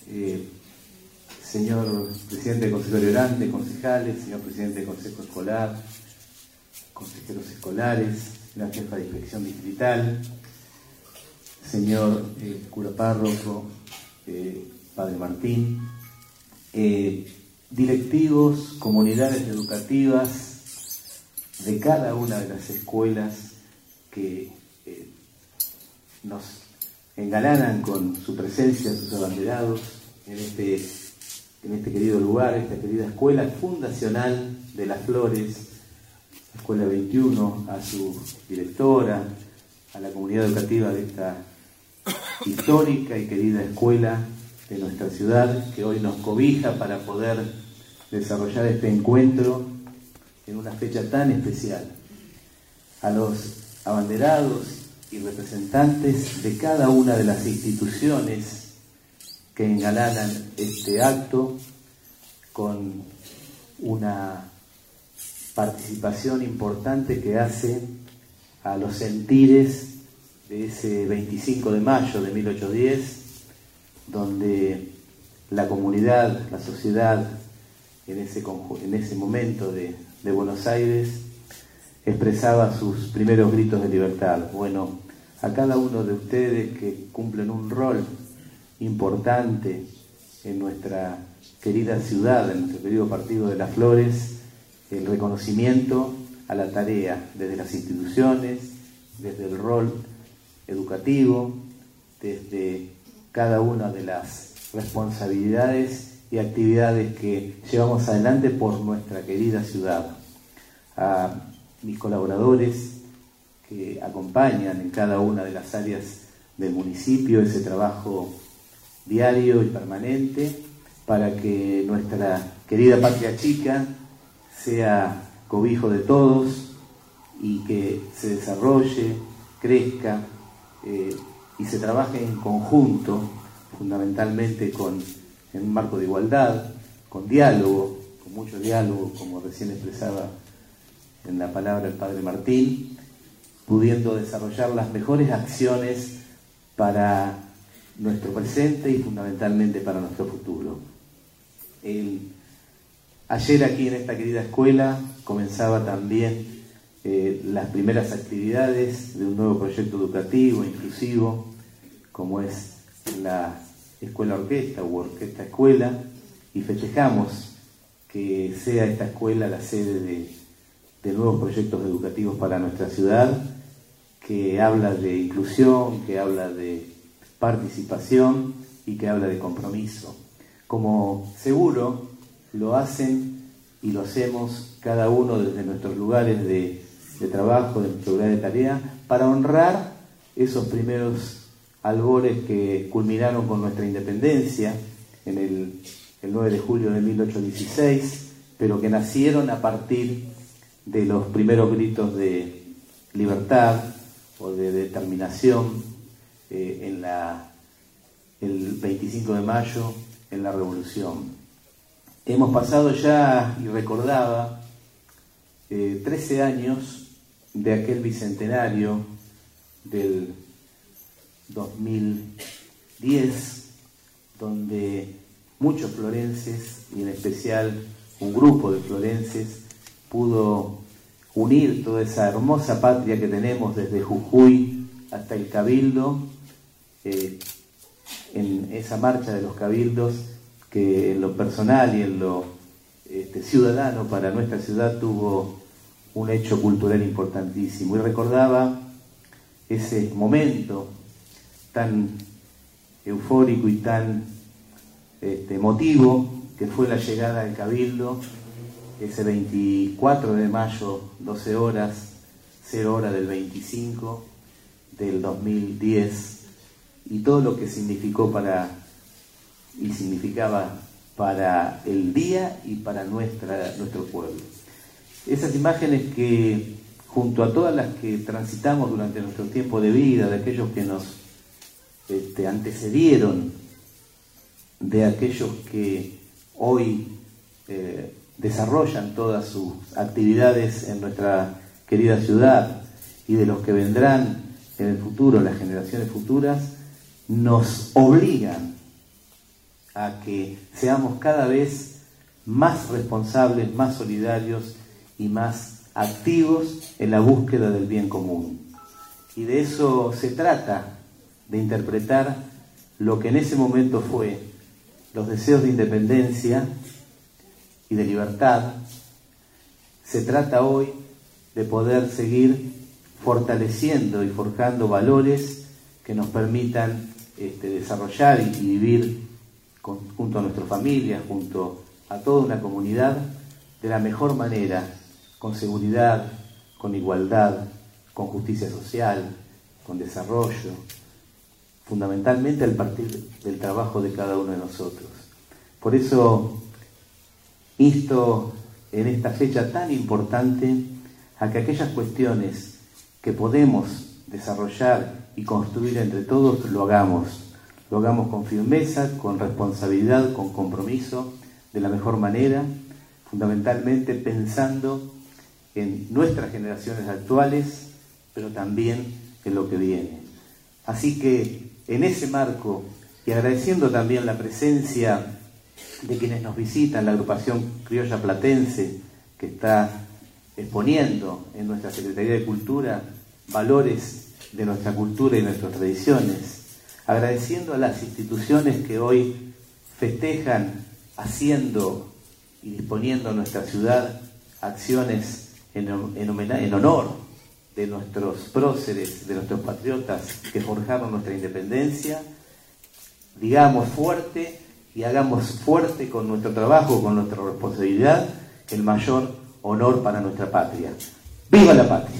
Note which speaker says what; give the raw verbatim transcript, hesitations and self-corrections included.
Speaker 1: eh, señor presidente del Consejo Deliberante, concejales, señor presidente del Consejo Escolar, consejeros escolares, la jefa de inspección distrital, señor eh, cura párroco, eh, padre Martín, eh, directivos, comunidades educativas de cada una de las escuelas que eh, nos engalanan con su presencia, sus abanderados en este, en este querido lugar, esta querida escuela fundacional de Las Flores, Escuela veintiuno, a su directora, a la comunidad educativa de esta histórica y querida escuela de nuestra ciudad, que hoy nos cobija para poder desarrollar este encuentro en una fecha tan especial. A los abanderados y representantes de cada una de las instituciones que engalanan este acto con una participación importante que hace a los sentires de ese veinticinco de mayo de mil ochocientos diez, donde la comunidad, la sociedad, en ese, en ese momento de, de Buenos Aires, expresaba sus primeros gritos de libertad. Bueno, a cada uno de ustedes que cumplen un rol importante en nuestra querida ciudad, en nuestro querido partido de Las Flores, el reconocimiento a la tarea desde las instituciones, desde el rol educativo, desde cada una de las responsabilidades y actividades que llevamos adelante por nuestra querida ciudad. A mis colaboradores que acompañan en cada una de las áreas del municipio ese trabajo diario y permanente para que nuestra querida patria chica sea cobijo de todos y que se desarrolle, crezca eh, y se trabaje en conjunto, fundamentalmente con, en un marco de igualdad, con diálogo, con mucho diálogo, como recién expresaba en la palabra el padre Martín, pudiendo desarrollar las mejores acciones para nuestro presente y fundamentalmente para nuestro futuro. El, ayer aquí en esta querida escuela comenzaba también eh, las primeras actividades de un nuevo proyecto educativo inclusivo, como es la Escuela Orquesta u Orquesta Escuela, y festejamos que sea esta escuela la sede de, de nuevos proyectos educativos para nuestra ciudad, que habla de inclusión, que habla de participación y que habla de compromiso, como seguro lo hacen y lo hacemos cada uno desde nuestros lugares de, de trabajo, de nuestro lugar de tarea, para honrar esos primeros albores que culminaron con nuestra independencia en el, el nueve de julio de mil ochocientos dieciséis, pero que nacieron a partir de los primeros gritos de libertad o de determinación eh, en la, el veinticinco de mayo en la Revolución. Hemos pasado ya, y recordaba, eh, trece años de aquel bicentenario del dos mil diez, donde muchos florenses, y en especial un grupo de florenses, pudo unir toda esa hermosa patria que tenemos desde Jujuy hasta el Cabildo, eh, en esa marcha de los cabildos que en lo personal y en lo este, ciudadano para nuestra ciudad tuvo un hecho cultural importantísimo. Y recordaba ese momento tan eufórico y tan este, emotivo que fue la llegada al Cabildo ese veinticuatro de mayo, doce horas, cero hora del veinticinco del dos mil diez, y todo lo que significó para y significaba para el día y para nuestra, nuestro pueblo. Esas imágenes que, junto a todas las que transitamos durante nuestro tiempo de vida, de aquellos que nos este, antecedieron, de aquellos que hoy eh, desarrollan todas sus actividades en nuestra querida ciudad y de los que vendrán en el futuro, las generaciones futuras, nos obligan a que seamos cada vez más responsables, más solidarios y más activos en la búsqueda del bien común. Y de eso se trata, de interpretar lo que en ese momento fue los deseos de independencia y de libertad. Se trata hoy de poder seguir fortaleciendo y forjando valores que nos permitan este, desarrollar y, y vivir con, junto a nuestras familias, junto a toda una comunidad, de la mejor manera, con seguridad, con igualdad, con justicia social, con desarrollo, fundamentalmente al partir del trabajo de cada uno de nosotros. Por eso insto en esta fecha tan importante a que aquellas cuestiones que podemos desarrollar y construir entre todos lo hagamos, lo hagamos con firmeza, con responsabilidad, con compromiso, de la mejor manera, fundamentalmente pensando en nuestras generaciones actuales, pero también en lo que viene. Así que en ese marco, y agradeciendo también la presencia de quienes nos visitan, la agrupación criolla platense, que está exponiendo en nuestra Secretaría de Cultura valores de nuestra cultura y nuestras tradiciones, agradeciendo a las instituciones que hoy festejan haciendo y disponiendo en nuestra ciudad acciones en, en, homenaje, en honor de nuestros próceres, de nuestros patriotas que forjaron nuestra independencia. Digamos fuerte y hagamos fuerte con nuestro trabajo, con nuestra responsabilidad, el mayor honor para nuestra patria. ¡Viva la patria!